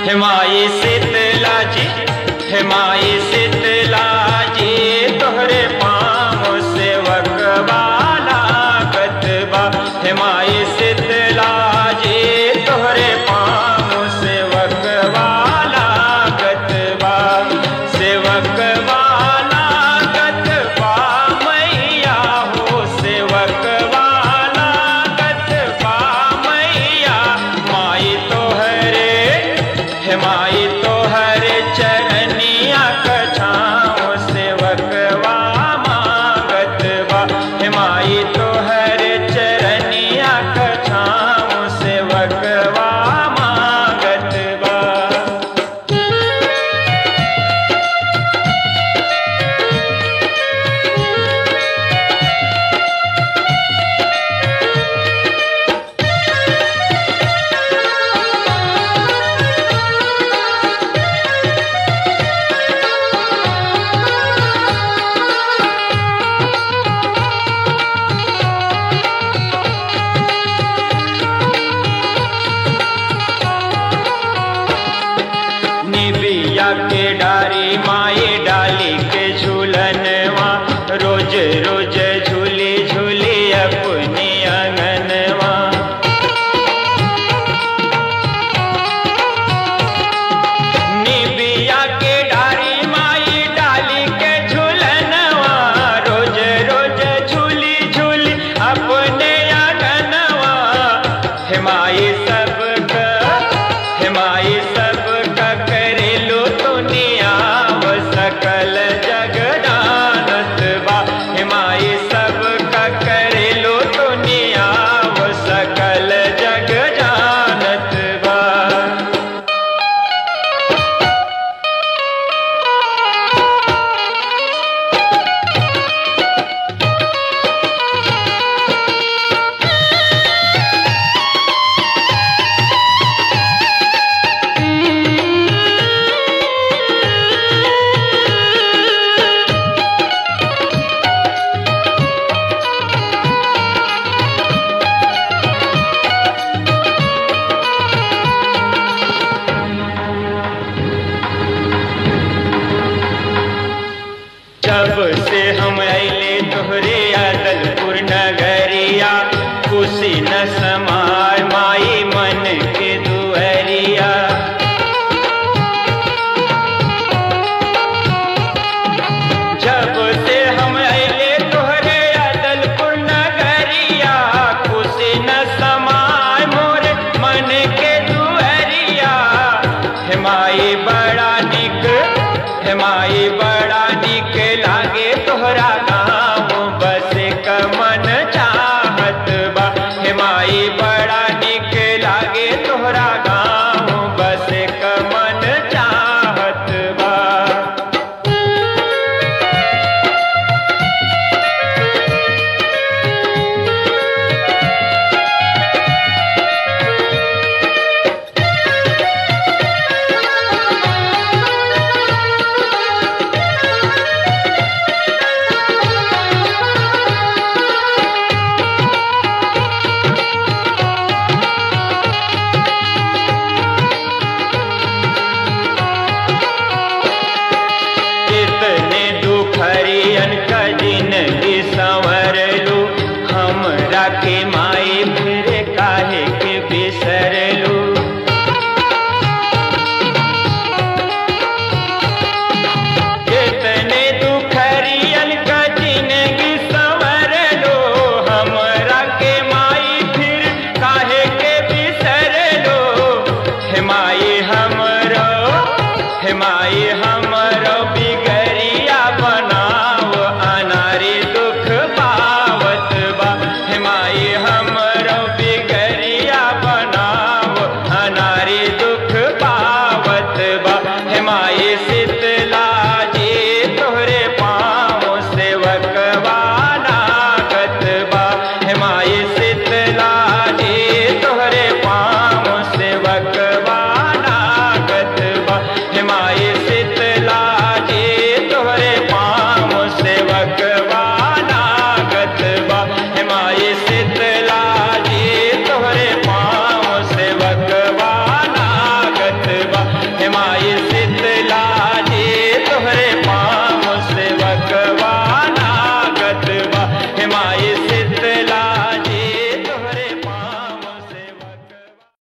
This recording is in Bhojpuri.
हिमाई शीतला जी, हिमाई शीतला जी, तोहरे पाँव सेवक वाला गतबा। हिमाई शीतला जी, तोहरे पाँव सेवक वाला गतबा, सेवक वाला गतबा मैया हो, सेवक वाला गतबा मैया। माई तोहरे, हिमाई तोहरे चरनिया कछाओ सेवकवा मांगत बा। हिमाई तोहरे चरनिया कछाओ सेवकवा मांगत बा। निबिया के डारी माई डाली के झूलनवा, रोज रोज झूली झूली अपनी आंगनवा। निबिया के डारी माई डाली के झूलनवा, रोज रोज झूली झूली अपने आंगनवा। हिमाई सबका, हिमाई सबका करेलो दुनिया व सकल जग जानत बा। हिमाई सबका करेलो दुनिया व सकल जग जानत बा। जब से हम अइले तोहरे अदलपुर नगरिया, खुशी न समाय माई मन के दुअरिया। जब से हम अइले तोहरे अदलपुर नगरिया, खुशी न समाय मोरे मन के दुअरिया। हिमाई बड़ा निक, हिमाई बड़ा निक लागे तोहरा गाँव बस कमन चाहत बा। हिमाई बड़ा निक लागे तोहरा माई से